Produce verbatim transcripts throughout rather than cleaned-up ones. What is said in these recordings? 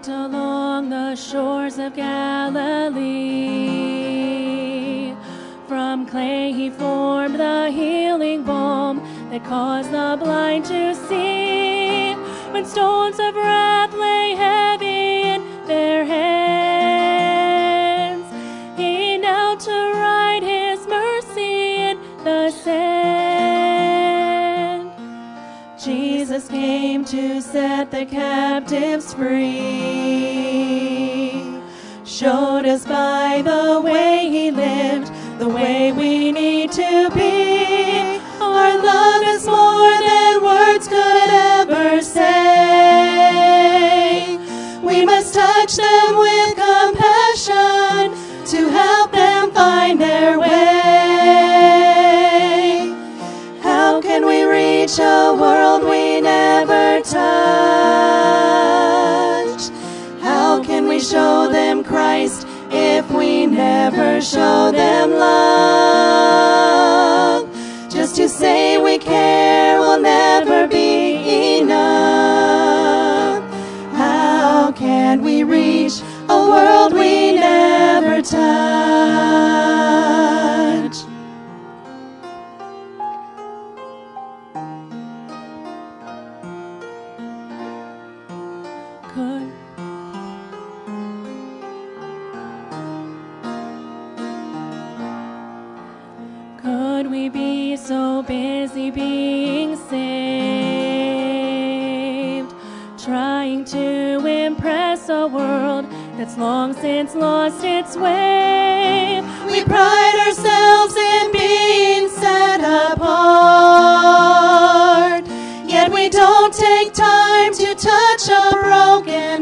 walked along the shores of Galilee. From clay he formed the healing balm that caused the blind to see. When stones of wrath lay heavy in their hands, he knelt to write his mercy in the sand. Jesus came to set the captives free, showed us by the way he lived the way we need to be. Our love is more than words could ever say. We must touch them with compassion to help them find their way. How can we reach a world we never touched? How can we show them Christ if we never show them love? Just to say we care will never be enough. How can we reach a world we never touch? Could Could we be so busy being saved, trying to impress a world that's long since lost its way? We pride ourselves in being set apart, yet we don't take time to touch a broken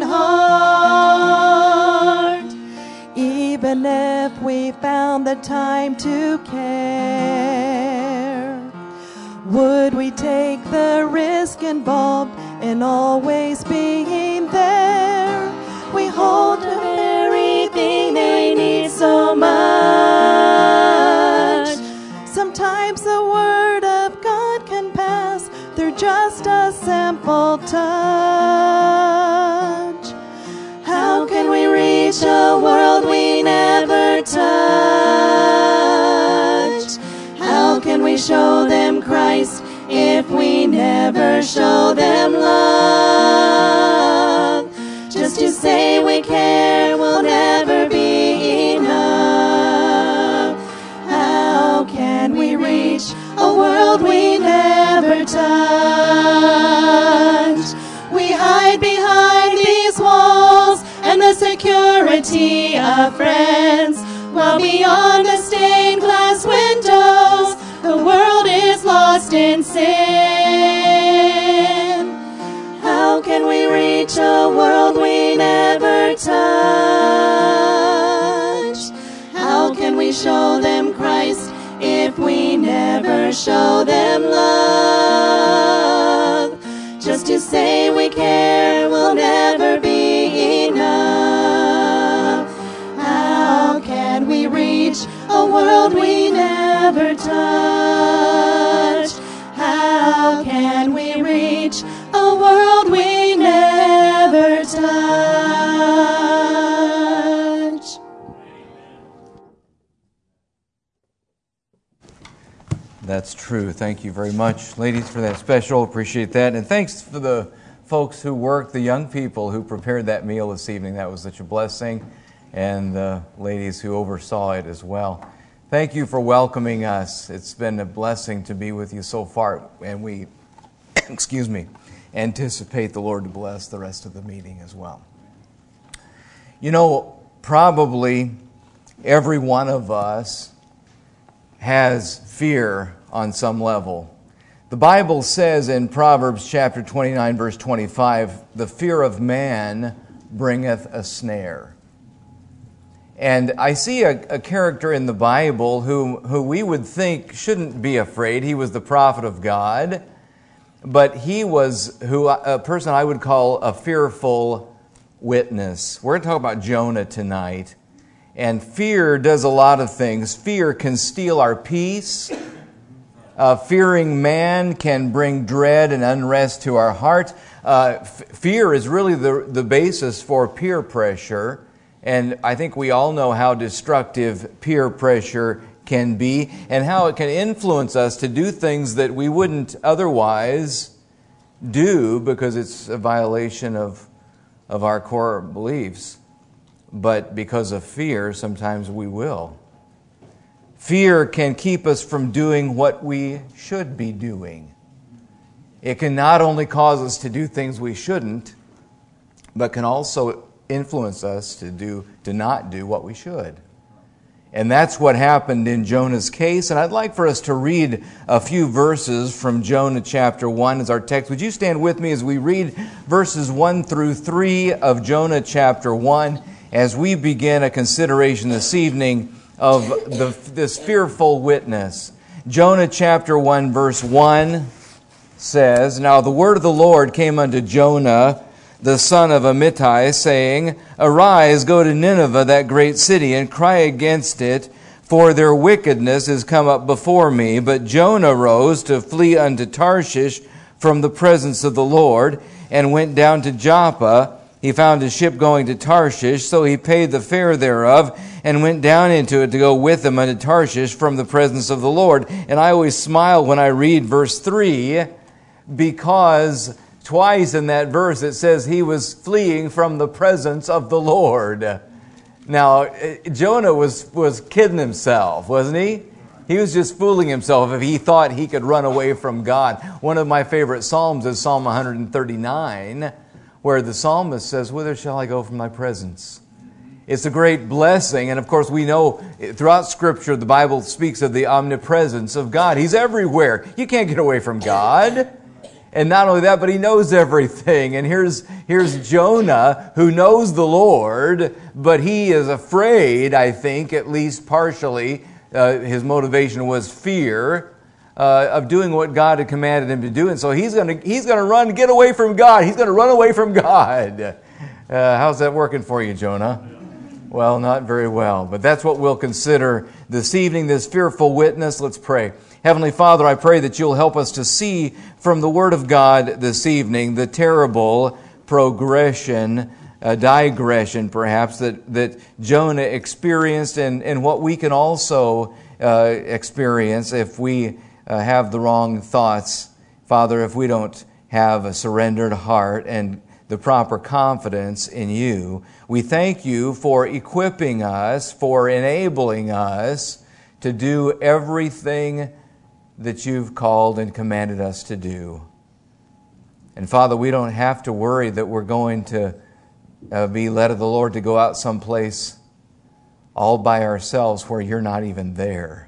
heart. Even if we found the time to care, would we take the risk involved in always being there? We hold the very thing they need so much. Sometimes the word of God can pass through just a simple touch. How can we reach a world we never touched? How can we show them Christ if we never show them love? Just to say we care will never be enough. How can we reach a world we never touched? We hide behind these walls and the security of friends, while beyond the stained glass windows the world is lost in sin. How can we reach a world we never touched? How can we show them Christ if we never show them love? Just to say we care will never be enough. How can we reach a world we never touched? How can we reach a world we never touch? That's true. Thank you very much, ladies, for that special. Appreciate that. And thanks for the folks who worked, the young people who prepared that meal this evening. That was such a blessing. And the ladies who oversaw it as well. Thank you for welcoming us. It's been a blessing to be with you so far. And we, excuse me, anticipate the Lord to bless the rest of the meeting as well. You know, probably every one of us has fear on some level. The Bible says in Proverbs chapter twenty-nine, verse twenty-five, the fear of man bringeth a snare. And I see a, a character in the Bible who, who we would think shouldn't be afraid. He was the prophet of God, but he was who a person I would call a fearful witness. We're going to talk about Jonah tonight. And fear does a lot of things. Fear can steal our peace. Uh, fearing man can bring dread and unrest to our heart. Uh, f- fear is really the, the basis for peer pressure, and I think we all know how destructive peer pressure can be and how it can influence us to do things that we wouldn't otherwise do because it's a violation of, of our core beliefs. But because of fear, sometimes we will. Fear can keep us from doing what we should be doing. It can not only cause us to do things we shouldn't, but can also influence us to do to not do what we should. And that's what happened in Jonah's case. And I'd like for us to read a few verses from Jonah chapter one as our text. Would you stand with me as we read verses one through three of Jonah chapter one as we begin a consideration this evening of the, this fearful witness. Jonah chapter one verse one says, "Now the word of the Lord came unto Jonah, the son of Amittai, saying, Arise, go to Nineveh, that great city, and cry against it, for their wickedness is come up before me. But Jonah rose to flee unto Tarshish from the presence of the Lord, and went down to Joppa. He found a ship going to Tarshish, so he paid the fare thereof, and went down into it to go with them unto Tarshish from the presence of the Lord." And I always smile when I read verse three, because twice in that verse it says he was fleeing from the presence of the Lord. Now, Jonah was, was kidding himself, wasn't he? He was just fooling himself if he thought he could run away from God. One of my favorite psalms is Psalm one thirty-nine, where the psalmist says, "Whither shall I go from thy presence?" It's a great blessing. And of course, we know throughout Scripture, the Bible speaks of the omnipresence of God. He's everywhere. You can't get away from God. And not only that, but He knows everything. And here's, here's Jonah, who knows the Lord, but he is afraid, I think, at least partially. Uh, his motivation was fear uh, of doing what God had commanded him to do. And so he's going to he's going to run, get away from God. He's going to run away from God. Uh, how's that working for you, Jonah? Well, not very well. But that's what we'll consider this evening, this fearful witness. Let's pray. Heavenly Father, I pray that you'll help us to see from the Word of God this evening the terrible progression, uh, digression perhaps, that, that Jonah experienced and, and what we can also uh, experience if we uh, have the wrong thoughts. Father, if we don't have a surrendered heart and the proper confidence in you. We thank you for equipping us, for enabling us to do everything that you've called and commanded us to do. And Father, we don't have to worry that we're going to uh, be led of the Lord to go out someplace all by ourselves where you're not even there.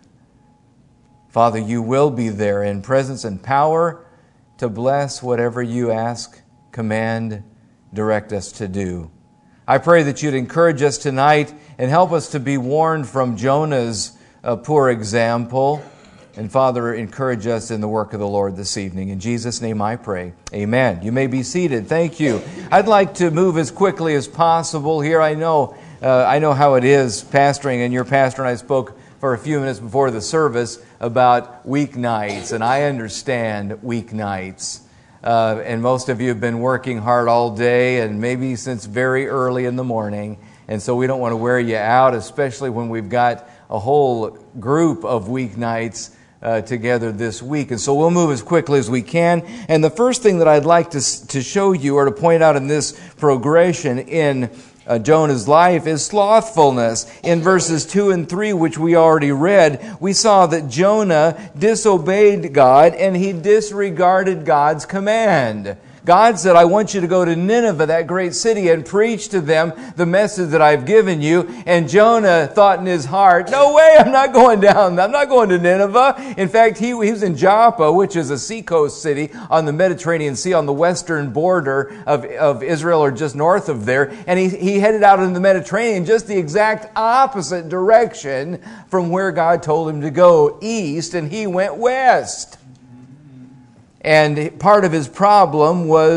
Father, you will be there in presence and power to bless whatever you ask, command, direct us to do. I pray that you'd encourage us tonight and help us to be warned from Jonah's uh, poor example. And Father, encourage us in the work of the Lord this evening. In Jesus' name I pray. Amen. You may be seated. Thank you. I'd like to move as quickly as possible here. I know, uh, I know how it is pastoring, and your pastor and I spoke for a few minutes before the service about weeknights, and I understand weeknights. Uh, and most of you have been working hard all day and maybe since very early in the morning. And so we don't want to wear you out, especially when we've got a whole group of weeknights uh, together this week. And so we'll move as quickly as we can. And the first thing that I'd like to, to show you or to point out in this progression in Uh, Jonah's life is slothfulness. In verses two and three, which we already read, we saw that Jonah disobeyed God and he disregarded God's command. God said, I want you to go to Nineveh, that great city, and preach to them the message that I've given you. And Jonah thought in his heart, no way, I'm not going down. I'm not going to Nineveh. In fact, he, he was in Joppa, which is a seacoast city on the Mediterranean Sea on the western border of, of Israel, or just north of there. And he, he headed out into the Mediterranean, just the exact opposite direction from where God told him to go, east, and he went west. And part of his problem was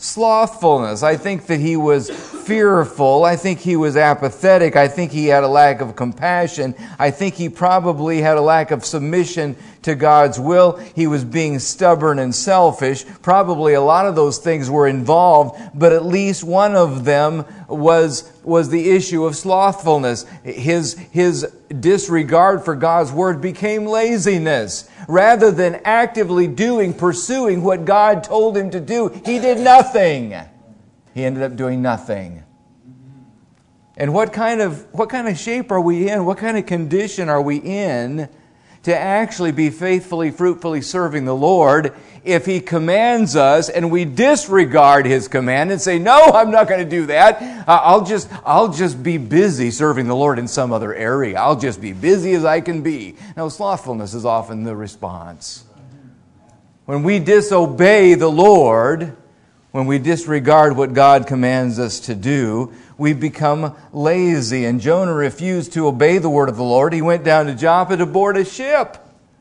slothfulness. I think that he was fearful. I think he was apathetic. I think he had a lack of compassion. I think he probably had a lack of submission to God's will. He was being stubborn and selfish. Probably a lot of those things were involved, but at least one of them was was the issue of slothfulness. His his disregard for God's word became laziness. Rather than actively doing, pursuing what God told him to do, he did nothing. He ended up doing nothing. And what kind of what kind of shape are we in? What kind of condition are we in to actually be faithfully, fruitfully serving the Lord if He commands us and we disregard His command and say, "No, I'm not going to do that. Uh, I'll just I'll just be busy serving the Lord in some other area. I'll just be busy as I can be." No, slothfulness is often the response. When we disobey the Lord, when we disregard what God commands us to do, we become lazy. And Jonah refused to obey the word of the Lord. He went down to Joppa to board a ship.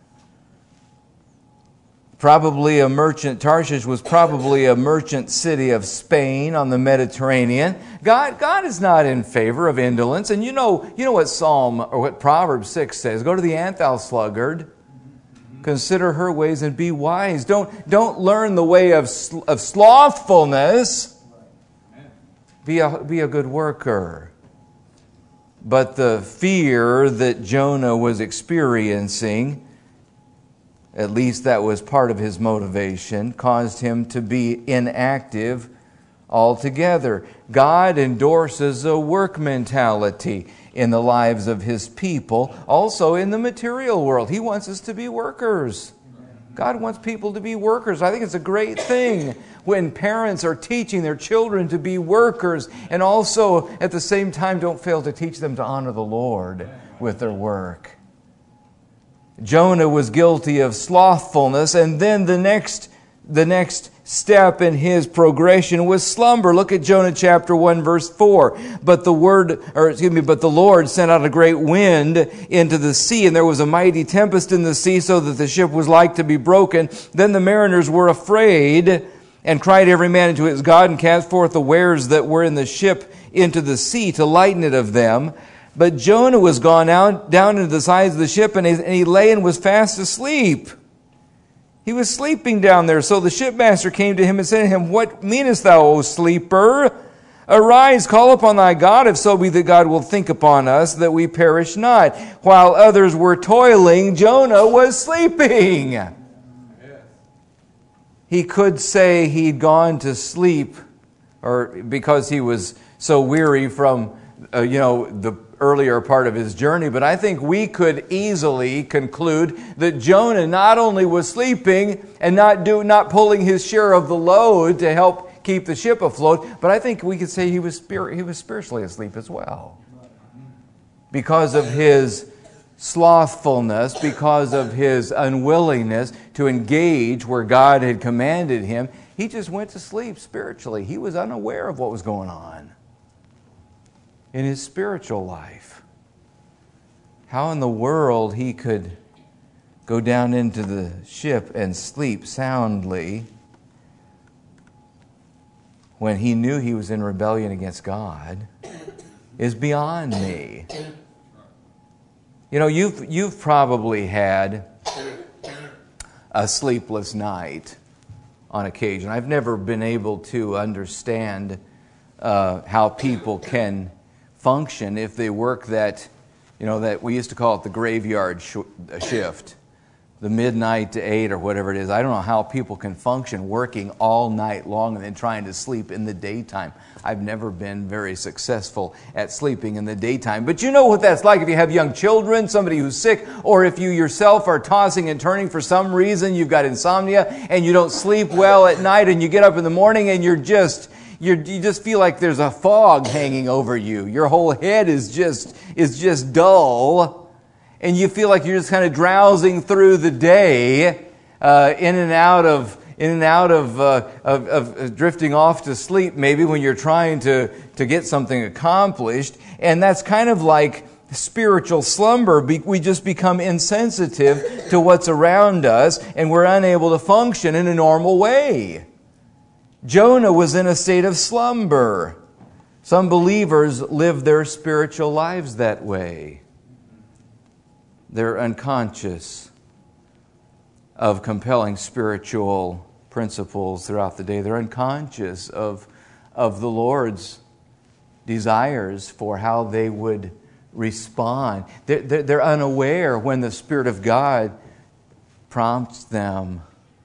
Probably a merchant, Tarshish was probably a merchant city of Spain on the Mediterranean. God, God is not in favor of indolence. And you know, you know what Psalm, or what Proverbs six says. Go to the ant, thou sluggard. Consider her ways and be wise. Don't, don't learn the way of, of slothfulness. Be a, be a good worker. But the fear that Jonah was experiencing, at least that was part of his motivation, caused him to be inactive altogether. God endorses a work mentality in the lives of His people, also in the material world. He wants us to be workers. God wants people to be workers. I think it's a great thing when parents are teaching their children to be workers, and also at the same time don't fail to teach them to honor the Lord with their work. Jonah was guilty of slothfulness, and then the next the next step in his progression was slumber. Look at Jonah chapter one, verse four. But the word, or excuse me, but the Lord sent out a great wind into the sea, and there was a mighty tempest in the sea, so that the ship was like to be broken. Then the mariners were afraid, and cried every man unto his God, and cast forth the wares that were in the ship into the sea to lighten it of them. But Jonah was gone out down into the sides of the ship, and he, and he lay and was fast asleep. He was sleeping down there. So the shipmaster came to him and said to him, "What meanest thou, O sleeper? Arise, call upon thy God, if so be that God will think upon us, that we perish not." While others were toiling, Jonah was sleeping. Yes. He could say he'd gone to sleep, or because he was so weary from, uh, you know, the earlier part of his journey, but I think we could easily conclude that Jonah not only was sleeping and not do not pulling his share of the load to help keep the ship afloat, but I think we could say he was spirit, he was spiritually asleep as well. Because of his slothfulness, because of his unwillingness to engage where God had commanded him, he just went to sleep spiritually. He was unaware of what was going on in his spiritual life. How in the world he could go down into the ship and sleep soundly when he knew he was in rebellion against God is beyond me. You know, you've you've probably had a sleepless night on occasion. I've never been able to understand uh, how people can function if they work that, you know, that we used to call it the graveyard sh- shift, the midnight to eight or whatever it is. I don't know how people can function working all night long and then trying to sleep in the daytime. I've never been very successful at sleeping in the daytime. But you know what that's like if you have young children, somebody who's sick, or if you yourself are tossing and turning for some reason, you've got insomnia and you don't sleep well at night, and you get up in the morning and you're just You're, you just feel like there's a fog hanging over you. Your whole head is just is just dull, and you feel like you're just kind of drowsing through the day, uh, in and out of in and out of, uh, of of drifting off to sleep. Maybe when you're trying to to get something accomplished, and that's kind of like spiritual slumber. We just become insensitive to what's around us, and we're unable to function in a normal way. Jonah was in a state of slumber. Some believers live their spiritual lives that way. They're unconscious of compelling spiritual principles throughout the day. They're unconscious of, of the Lord's desires for how they would respond. They're, they're, they're unaware when the Spirit of God prompts them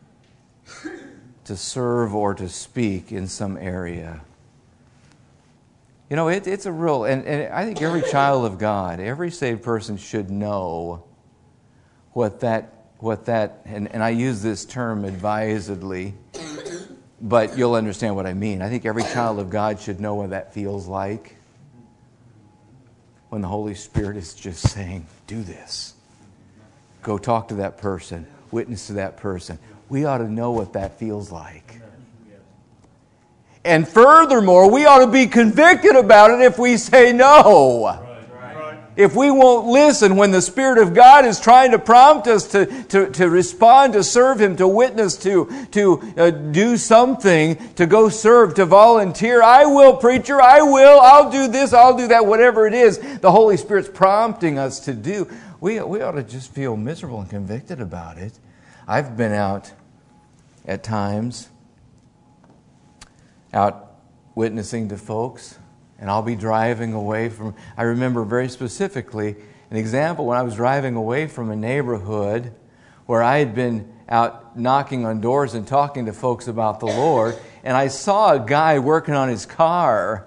to serve or to speak in some area. You know, it, it's a real, and, and I think every child of God, every saved person should know what that, what that, and, and I use this term advisedly, but you'll understand what I mean. I think every child of God should know what that feels like when the Holy Spirit is just saying, do this. Go talk to that person. Witness to that person. We ought to know what that feels like. And furthermore, we ought to be convicted about it if we say no. Right, right. If we won't listen when the Spirit of God is trying to prompt us to, to, to respond, to serve Him, to witness, to, to uh, do something, to go serve, to volunteer. I will, preacher, I will, I'll do this, I'll do that, whatever it is the Holy Spirit's prompting us to do. We, we ought to just feel miserable and convicted about it. I've been out at times out witnessing to folks, and I'll be driving away from, I remember very specifically an example when I was driving away from a neighborhood where I had been out knocking on doors and talking to folks about the Lord, and I saw a guy working on his car,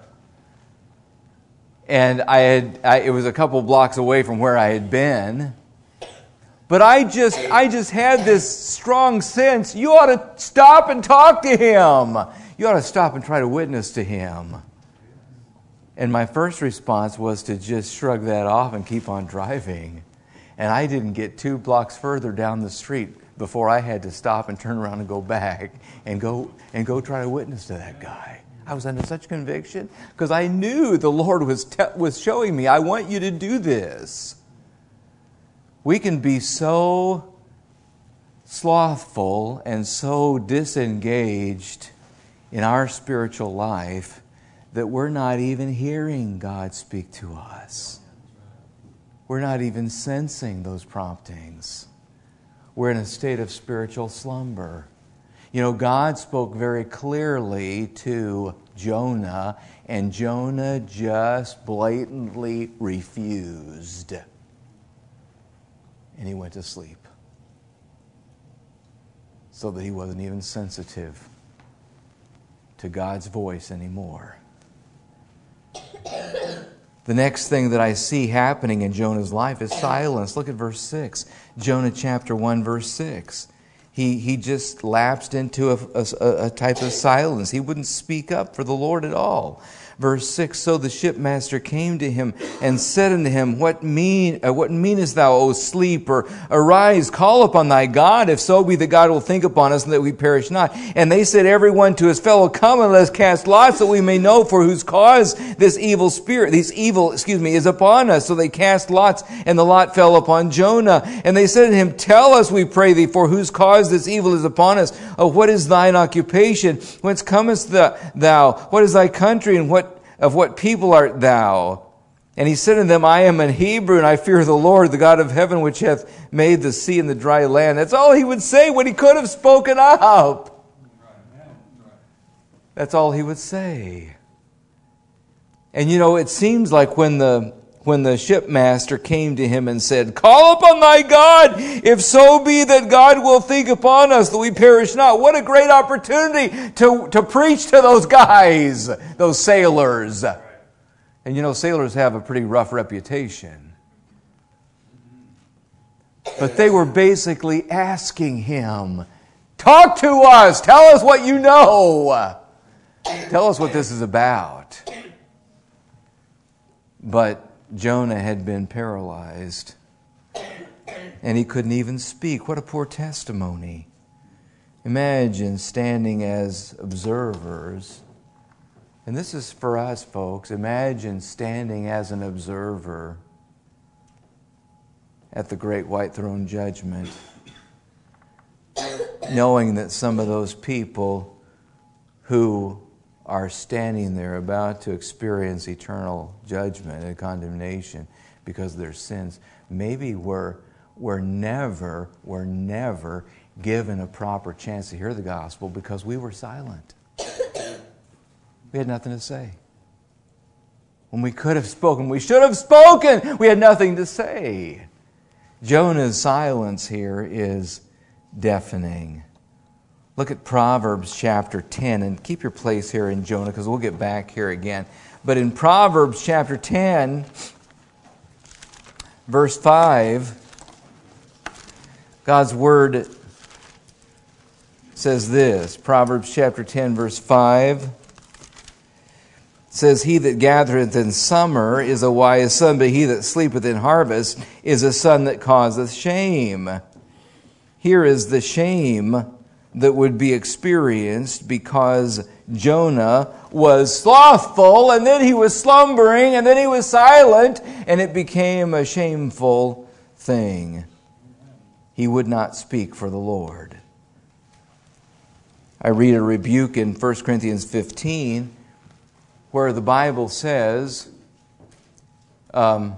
and I had I, it was a couple blocks away from where I had been. But I just I just had this strong sense, you ought to stop and talk to him. You ought to stop and try to witness to him. And my first response was to just shrug that off and keep on driving. And I didn't get two blocks further down the street before I had to stop and turn around and go back and go and go try to witness to that guy. I was under such conviction because I knew the Lord was te- was showing me, I want you to do this. We can be so slothful and so disengaged in our spiritual life that we're not even hearing God speak to us. We're not even sensing those promptings. We're in a state of spiritual slumber. You know, God spoke very clearly to Jonah, and Jonah just blatantly refused. And he went to sleep. So that he wasn't even sensitive to God's voice anymore. The next thing that I see happening in Jonah's life is silence. Look at verse six. Jonah chapter one, verse six. He, he just lapsed into a, a, a type of silence. He wouldn't speak up for the Lord at all. Verse six, so the shipmaster came to him and said unto him, What mean? Uh, what meanest thou, O sleeper? Arise, call upon thy God, if so be that God will think upon us and that we perish not. And they said every one to his fellow, Come and let us cast lots that we may know for whose cause this evil spirit, this evil, excuse me, is upon us. So they cast lots, and the lot fell upon Jonah. And they said to him, Tell us, we pray thee, for whose cause this evil is upon us. Oh, what is thine occupation? Whence comest thou? What is thy country, and what of what people art thou? And he said unto them, I am an Hebrew, and I fear the Lord, the God of heaven, which hath made the sea and the dry land. That's all he would say when he could have spoken up. That's all he would say. And you know, it seems like when the when the shipmaster came to him and said, Call upon thy God, if so be that God will think upon us, that we perish not. What a great opportunity to, to preach to those guys, those sailors. And you know, sailors have a pretty rough reputation. But they were basically asking him, Talk to us, tell us what you know. Tell us what this is about. But Jonah had been paralyzed, and he couldn't even speak. What a poor testimony. Imagine standing as observers. And this is for us, folks. Imagine standing as an observer at the great white throne judgment, knowing that some of those people who are standing there about to experience eternal judgment and condemnation because of their sins, maybe were, were never, were never given a proper chance to hear the gospel because we were silent. We had nothing to say. When we could have spoken, we should have spoken. We had nothing to say. Jonah's silence here is deafening. Look at Proverbs chapter ten, and keep your place here in Jonah because we'll get back here again. But in Proverbs chapter ten, verse five, God's Word says this. Proverbs chapter ten, verse five says, "He that gathereth in summer is a wise son, but he that sleepeth in harvest is a son that causeth shame." Here is the shame that would be experienced because Jonah was slothful, and then he was slumbering, and then he was silent, and it became a shameful thing. He would not speak for the Lord. I read a rebuke in First Corinthians fifteen where the Bible says, um,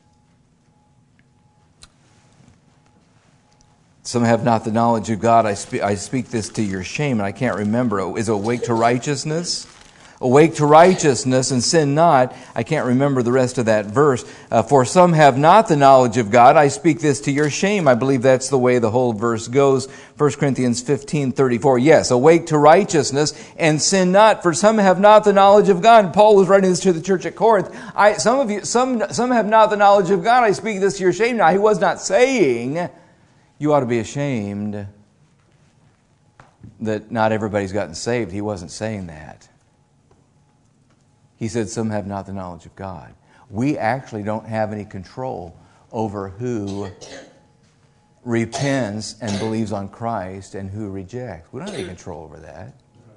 some have not the knowledge of God. I speak, I speak this to your shame. And I can't remember. Is it awake to righteousness? Awake to righteousness and sin not. I can't remember the rest of that verse. Uh, For some have not the knowledge of God. I speak this to your shame. I believe that's the way the whole verse goes. First Corinthians fifteen thirty-four. Yes, awake to righteousness and sin not. For some have not the knowledge of God. Paul was writing this to the church at Corinth. I, some of you, some, some have not the knowledge of God. I speak this to your shame. Now, he was not saying you ought to be ashamed that not everybody's gotten saved. He wasn't saying that. He said, some have not the knowledge of God. We actually don't have any control over who repents and believes on Christ and who rejects. We don't have any control over that.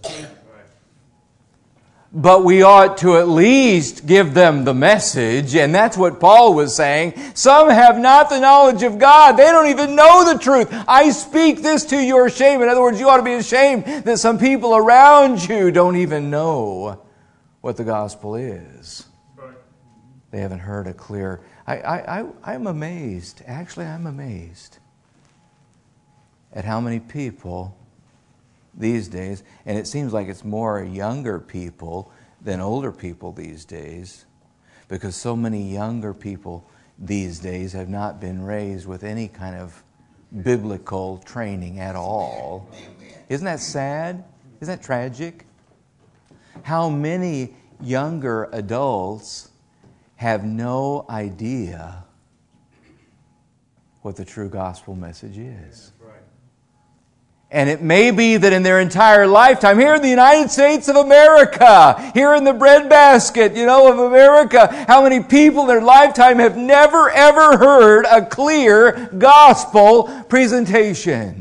But we ought to at least give them the message, and that's what Paul was saying. Some have not the knowledge of God. They don't even know the truth. I speak this to your shame. In other words, you ought to be ashamed that some people around you don't even know what the gospel is. Right. They haven't heard a clear... I, I, I, I'm amazed. Actually, I'm amazed at how many people these days, and it seems like it's more younger people than older people these days, because so many younger people these days have not been raised with any kind of biblical training at all. Isn't that sad? Isn't that tragic? How many younger adults have no idea what the true gospel message is? And it may be that in their entire lifetime, here in the United States of America, here in the breadbasket, you know, of America, how many people in their lifetime have never ever heard a clear gospel presentation?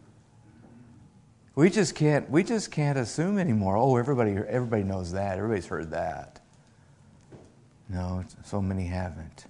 We just can't, we just can't assume anymore. Oh, everybody, everybody knows that. Everybody's heard that. No, so many haven't.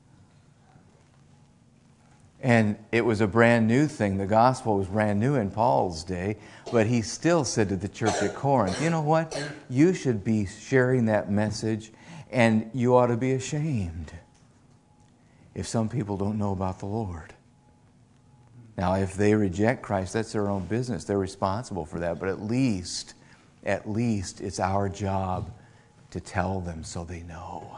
And it was a brand new thing. The gospel was brand new in Paul's day, but he still said to the church at Corinth, you know what? You should be sharing that message, and you ought to be ashamed if some people don't know about the Lord. Now, if they reject Christ, that's their own business. They're responsible for that. But at least, at least it's our job to tell them so they know.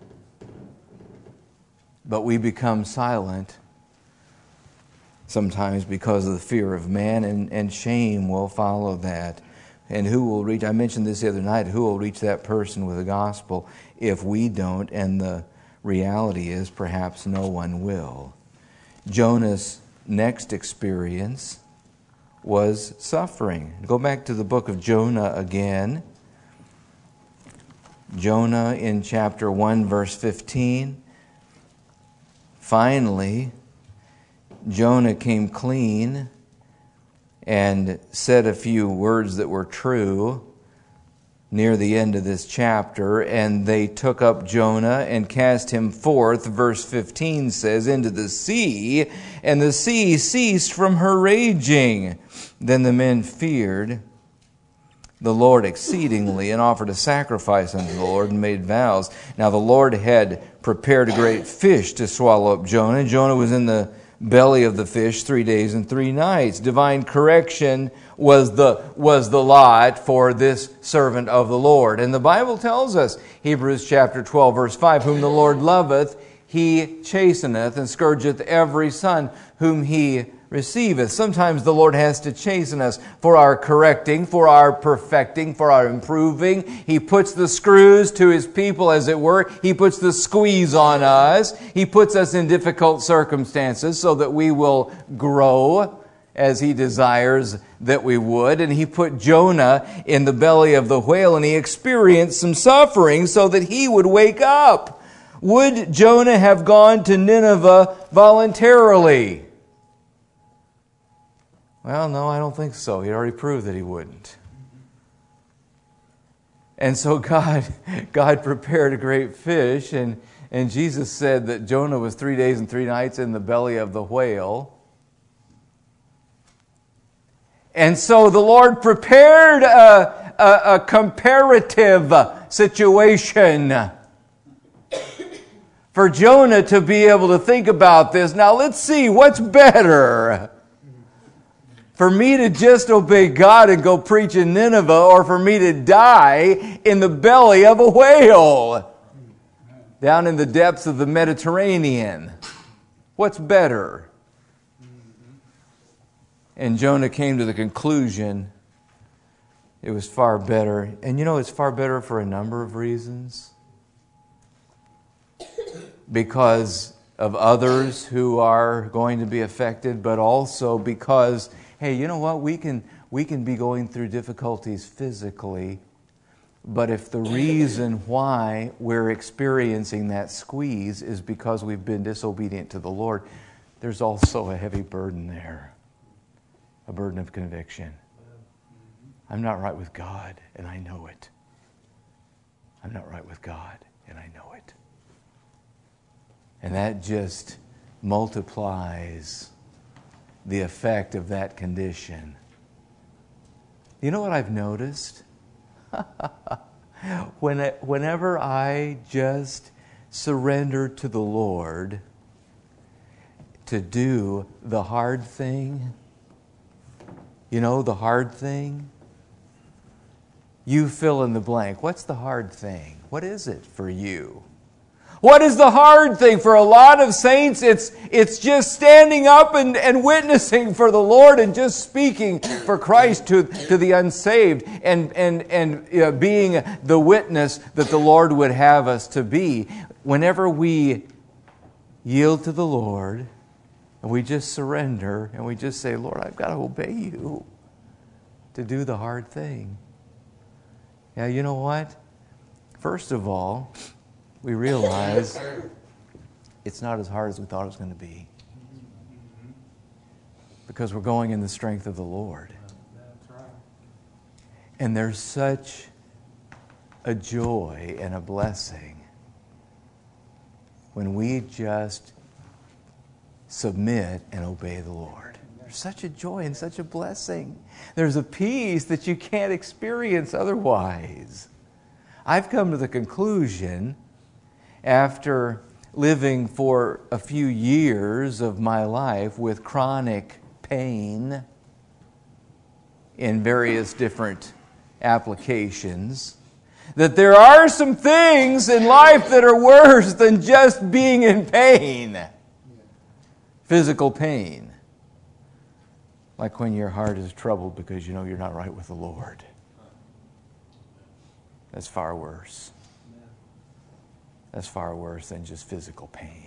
But we become silent sometimes because of the fear of man, and, and shame will follow that. And who will reach, I mentioned this the other night, who will reach that person with the gospel if we don't? And the reality is perhaps no one will. Jonah's next experience was suffering. Go back to the book of Jonah again. Jonah in chapter one, verse fifteen. Finally, Jonah came clean and said a few words that were true near the end of this chapter. And they took up Jonah and cast him forth, verse fifteen says, into the sea. And the sea ceased from her raging. Then the men feared the Lord exceedingly, and offered a sacrifice unto the Lord, and made vows. Now the Lord had prepared a great fish to swallow up Jonah, and Jonah was in the belly of the fish three days and three nights. Divine correction was the was the lot for this servant of the Lord. And the Bible tells us, Hebrews chapter twelve, verse five, whom the Lord loveth, He chasteneth, and scourgeth every son whom He receiveth. Sometimes the Lord has to chasten us for our correcting, for our perfecting, for our improving. He puts the screws to His people, as it were. He puts the squeeze on us. He puts us in difficult circumstances so that we will grow as He desires that we would. And He put Jonah in the belly of the whale, and he experienced some suffering so that he would wake up. Would Jonah have gone to Nineveh voluntarily? Well, no, I don't think so. He already proved that he wouldn't. And so God, God prepared a great fish, and, and Jesus said that Jonah was three days and three nights in the belly of the whale. And so the Lord prepared a, a, a comparative situation for Jonah to be able to think about this. Now let's see, what's better? For me to just obey God and go preach in Nineveh, or for me to die in the belly of a whale down in the depths of the Mediterranean? What's better? And Jonah came to the conclusion it was far better. And you know, it's far better for a number of reasons. Because of others who are going to be affected, but also because, hey, you know what? We can we can be going through difficulties physically, but if the reason why we're experiencing that squeeze is because we've been disobedient to the Lord, there's also a heavy burden there, a burden of conviction. I'm not right with God, and I know it. I'm not right with God, and I know it. And that just multiplies the effect of that condition. You know what I've noticed? when it, whenever I just surrender to the Lord to do the hard thing, you know, the hard thing, you fill in the blank. What's the hard thing? What is it for you? What is the hard thing? For a lot of saints, it's it's just standing up and, and witnessing for the Lord and just speaking for Christ to, to the unsaved and, and, and uh, being the witness that the Lord would have us to be. Whenever we yield to the Lord and we just surrender and we just say, Lord, I've got to obey you to do the hard thing. Yeah, you know what? First of all, we realize it's not as hard as we thought it was going to be. Because we're going in the strength of the Lord. And there's such a joy and a blessing when we just submit and obey the Lord. There's such a joy and such a blessing. There's a peace that you can't experience otherwise. I've come to the conclusion, after living for a few years of my life with chronic pain in various different applications, that there are some things in life that are worse than just being in pain. Physical pain. Like when your heart is troubled because you know you're not right with the Lord. That's far worse. That's far worse than just physical pain.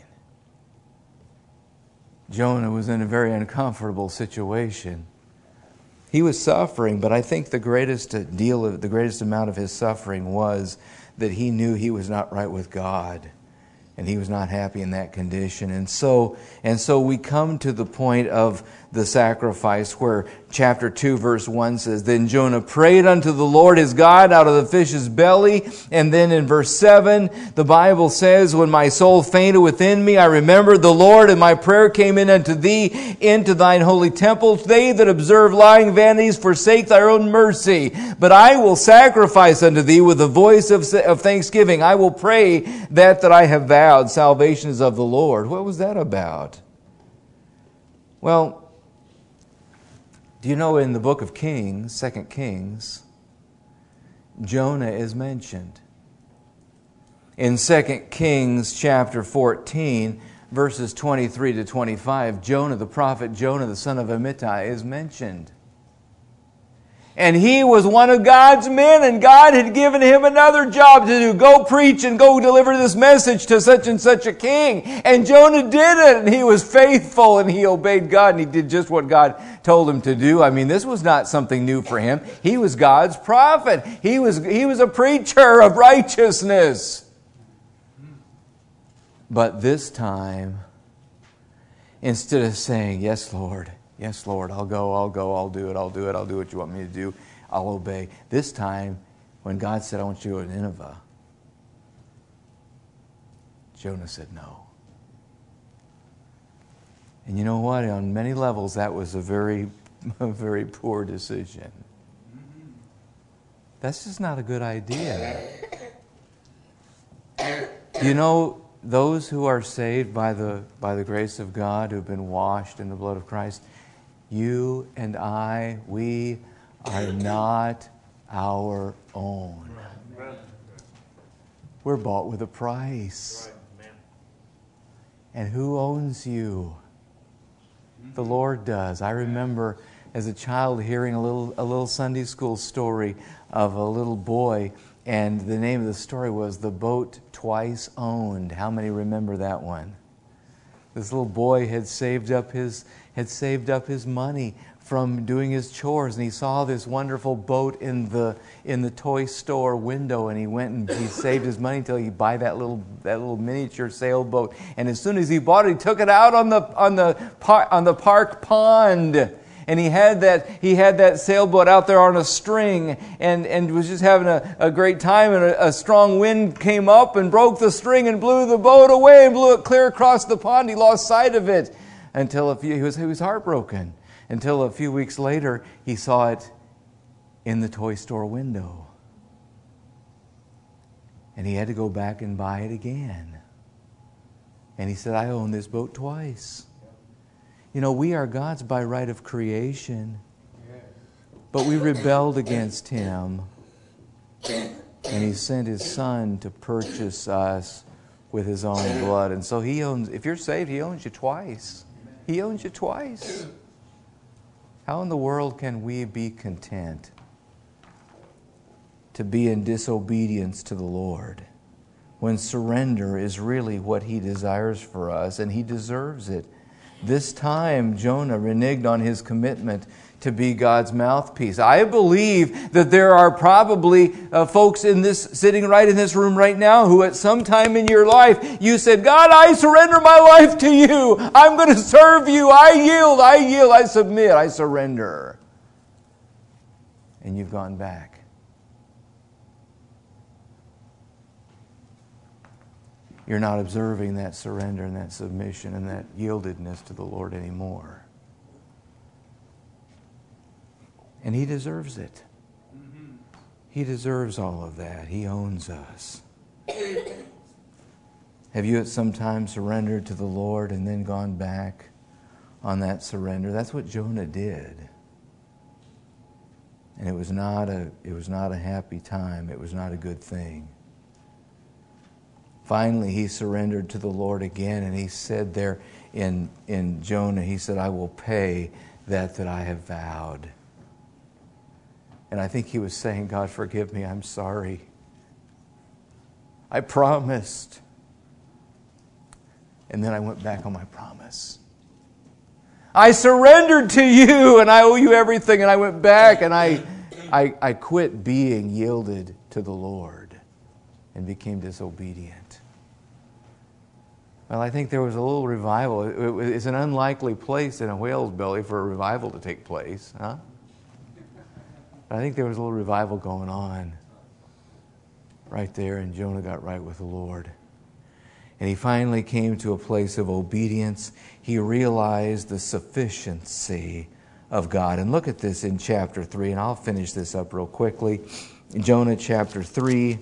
Jonah was in a very uncomfortable situation. He was suffering, but I think the greatest deal of the greatest amount of his suffering was that he knew he was not right with God. And he was not happy in that condition. And so, and so we come to the point of the sacrifice where chapter two verse one says, Then Jonah prayed unto the Lord his God out of the fish's belly. And then in verse seven, the Bible says, When my soul fainted within me, I remembered the Lord, and my prayer came in unto thee into thine holy temple. They that observe lying vanities forsake thy own mercy. But I will sacrifice unto thee with the voice of, of thanksgiving. I will pray that that I have vowed. Salvation is of the Lord. What was that about? Well, do you know in the book of Kings, Second Kings, Jonah is mentioned. In Second Kings chapter fourteen, verses twenty-three to twenty-five, Jonah, the prophet Jonah, the son of Amittai, is mentioned. And he was one of God's men, and God had given him another job to do. Go preach and go deliver this message to such and such a king. And Jonah did it, and he was faithful, and he obeyed God, and he did just what God told him to do. I mean, this was not something new for him. He was God's prophet. He was, he was a preacher of righteousness. But this time, instead of saying, Yes, Lord, Yes, Lord, I'll go, I'll go, I'll do it, I'll do it, I'll do what you want me to do, I'll obey. This time, when God said, I want you to go to Nineveh, Jonah said no. And you know what? On many levels, that was a very, a very poor decision. That's just not a good idea. You know, those who are saved by the, by the grace of God, who've been washed in the blood of Christ, you and I, we are not our own. We're bought with a price. And who owns you? The Lord does. I remember as a child hearing a little a little Sunday school story of a little boy, and the name of the story was The Boat Twice Owned. How many remember that one? This little boy had saved up his had saved up his money from doing his chores, and he saw this wonderful boat in the in the toy store window, and he went and he saved his money until he buy that little that little miniature sailboat. And as soon as he bought it, he took it out on the on the par, on the park pond. And he had that he had that sailboat out there on a string, and, and was just having a, a great time. And a, a strong wind came up and broke the string and blew the boat away and blew it clear across the pond. He lost sight of it until a few he was he was heartbroken. Until a few weeks later, he saw it in the toy store window, and he had to go back and buy it again. And he said, "I own this boat twice." You know, we are God's by right of creation, but we rebelled against Him, and He sent His Son to purchase us with His own blood. And so He owns, if you're saved, He owns you twice. He owns you twice. How in the world can we be content to be in disobedience to the Lord when surrender is really what He desires for us, and He deserves it? This time, Jonah reneged on his commitment to be God's mouthpiece. I believe that there are probably uh, folks in this, sitting right in this room right now, who at some time in your life, you said, "God, I surrender my life to you. I'm going to serve you. I yield, I yield, I submit, I surrender." And you've gone back. You're not observing that surrender and that submission and that yieldedness to the Lord anymore. And He deserves it. He deserves all of that. He owns us. Have you at some time surrendered to the Lord and then gone back on that surrender? That's what Jonah did. And it was not a, it was not a happy time. It was not a good thing. Finally, he surrendered to the Lord again, and he said there in, in Jonah, he said, "I will pay that that I have vowed." And I think he was saying, "God, forgive me, I'm sorry. I promised." And then I went back on my promise. I surrendered to you, and I owe you everything, and I went back, and I, I, I quit being yielded to the Lord and became disobedient. Well, I think there was a little revival. It- It's an unlikely place in a whale's belly for a revival to take place, huh? I think there was a little revival going on right there, and Jonah got right with the Lord. And he finally came to a place of obedience. He realized the sufficiency of God. And look at this in chapter three, and I'll finish this up real quickly. Jonah chapter three,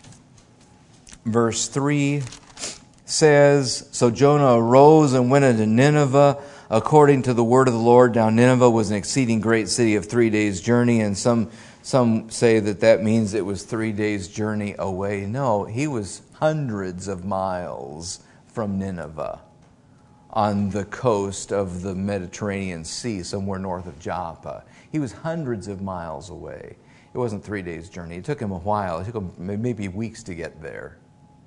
verse three says, "So Jonah arose and went into Nineveh, according to the word of the Lord. Now Nineveh was an exceeding great city of three days' journey," and some some say that that means it was three days' journey away. No, he was hundreds of miles from Nineveh on the coast of the Mediterranean Sea, somewhere north of Joppa. He was hundreds of miles away. It wasn't three days' journey. It took him a while. It took him maybe weeks to get there.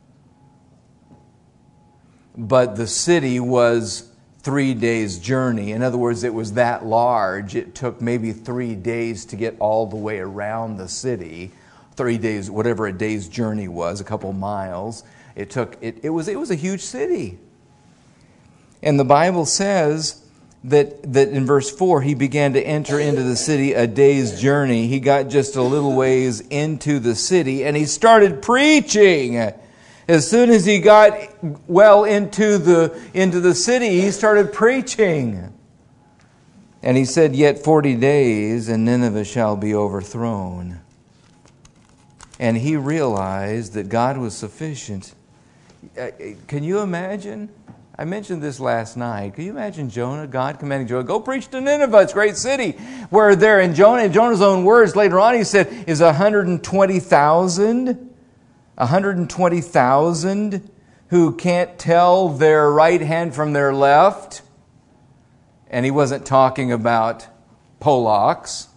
But the city was three days' journey. In other words, it was that large. It took maybe three days to get all the way around the city. Three days, whatever a day's journey was, a couple miles. It took. It, it was. It was a huge city. And the Bible says that that in verse four, he began to enter into the city a day's journey. He got just a little ways into the city, and he started preaching. As soon as he got well into the into the city, he started preaching. And he said, "Yet forty days, and Nineveh shall be overthrown." And he realized that God was sufficient. Can you imagine? I mentioned this last night. Can you imagine Jonah, God commanding Jonah, "Go preach to Nineveh, it's a great city." Where there in Jonah, in Jonah's own words, later on he said, is one hundred twenty thousand... one hundred twenty thousand who can't tell their right hand from their left. And he wasn't talking about Polacks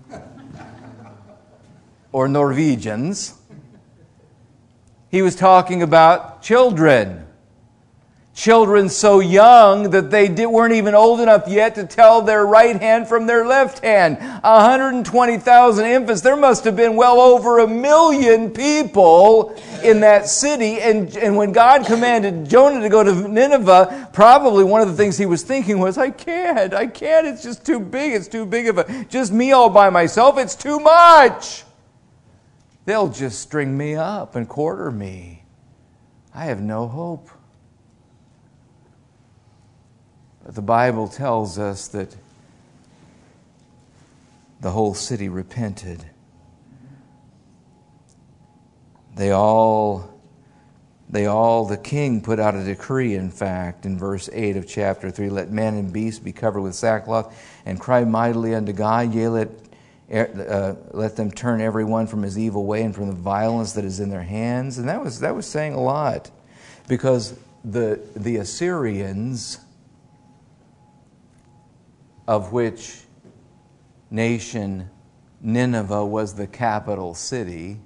or Norwegians. He was talking about children. Children so young that they did, weren't even old enough yet to tell their right hand from their left hand. one hundred twenty thousand infants. There must have been well over a million people in that city. And, and when God commanded Jonah to go to Nineveh, probably one of the things he was thinking was, I can't, I can't, it's just too big, it's too big of a, just me all by myself, it's too much. They'll just string me up and quarter me. I have no hope. But the Bible tells us that the whole city repented. They all, they all, the king put out a decree, in fact, in verse eight of chapter three, "Let man and beast be covered with sackcloth and cry mightily unto God. Yea, let, uh, let them turn every one from his evil way and from the violence that is in their hands." And that was, that was saying a lot, because the, the Assyrians, of which nation Nineveh was the capital city,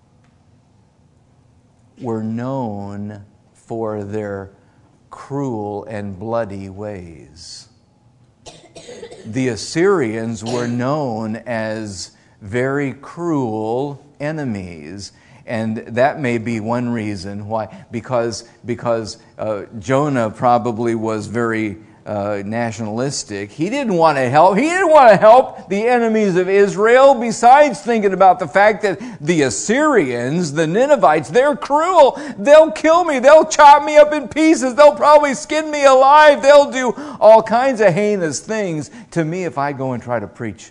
were known for their cruel and bloody ways. The Assyrians were known as very cruel enemies. And that may be one reason why, because, because uh, Jonah probably was very Uh, nationalistic. He didn't want to help. He didn't want to help the enemies of Israel, besides thinking about the fact that the Assyrians, the Ninevites, they're cruel. They'll kill me. They'll chop me up in pieces. They'll probably skin me alive. They'll do all kinds of heinous things to me if I go and try to preach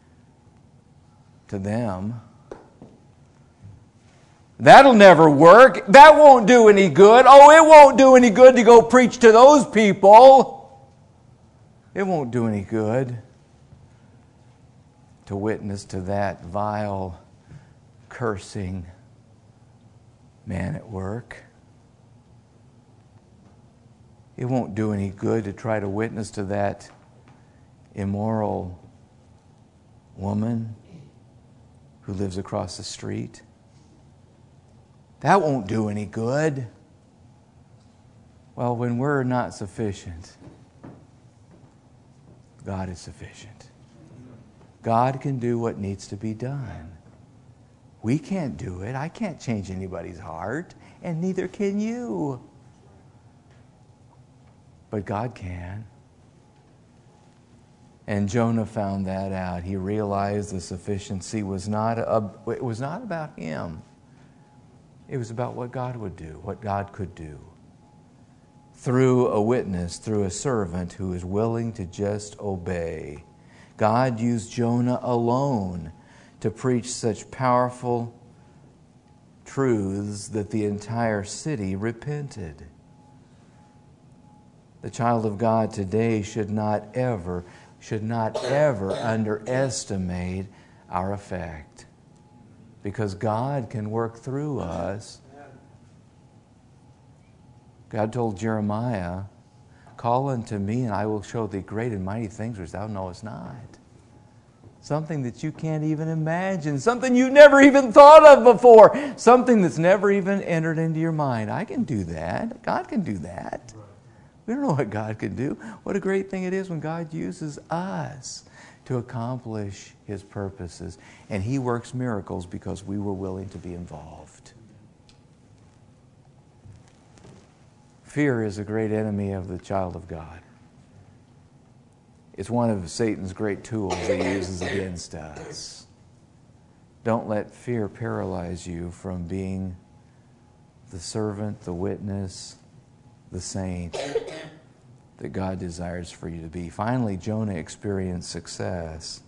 to them. That'll never work. That won't do any good. Oh, it won't do any good to go preach to those people. It won't do any good to witness to that vile, cursing man at work. It won't do any good to try to witness to that immoral woman who lives across the street. That won't do any good. Well, when we're not sufficient, God is sufficient. God can do what needs to be done. We can't do it. I can't change anybody's heart, and neither can you. but God can. And Jonah found that out. He realized the sufficiency was not a, it was not about him. It was about what God would do, what God could do. Through a witness, through a servant who is willing to just obey. God used Jonah alone to preach such powerful truths that the entire city repented. The child of God today should not ever, should not ever underestimate our effect. Because God can work through us. God told Jeremiah, call unto me and I will show thee great and mighty things which thou knowest not. Something that you can't even imagine. Something you've never even thought of before. Something that's never even entered into your mind. I can do that. God can do that. We don't know what God can do. What a great thing it is when God uses us to accomplish His purposes. And He works miracles because we were willing to be involved. Fear is a great enemy of the child of God. It's one of Satan's great tools that he uses against us. Don't let fear paralyze you from being the servant, the witness, the saint that God desires for you to be. Finally, Jonah experienced success.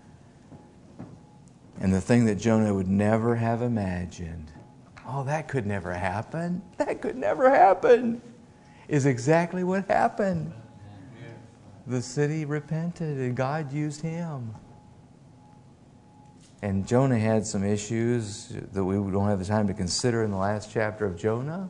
And the thing that Jonah would never have imagined, oh, that could never happen, that could never happen, is exactly what happened. The city repented and God used him. And Jonah had some issues that we don't have the time to consider in the last chapter of Jonah.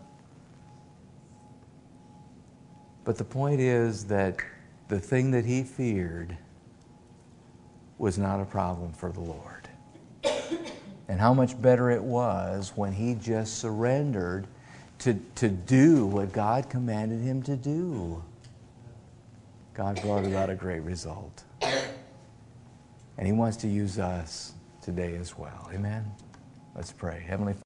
But the point is that the thing that he feared was not a problem for the Lord. And how much better it was when he just surrendered to, to do what God commanded him to do. God brought about a great result. And He wants to use us today as well. Amen? Let's pray. Heavenly Father,